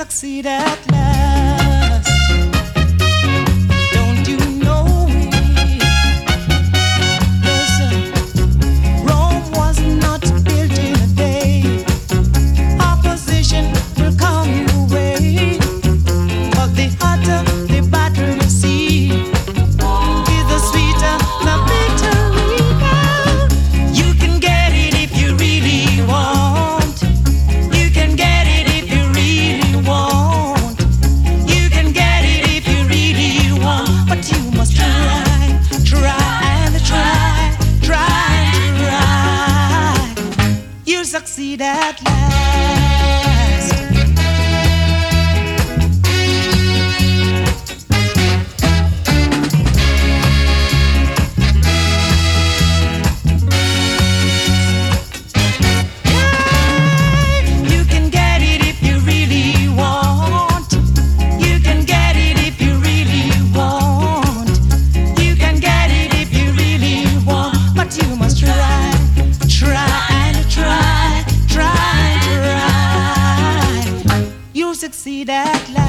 succeed at last. Don't you know it? Listen, Rome was not built in a day. Opposition will come your way, but the hotter the battle you see, is the sweeter the victory. You can get it if you really want. You can get it if you really want. You can get it if you really want. But you must try, try and try, try and try. You'll succeed at last. You can get it if you really want. You can get it if you really want. You can get it if you really want. But you must try, try and try, try and try. You'll succeed at last.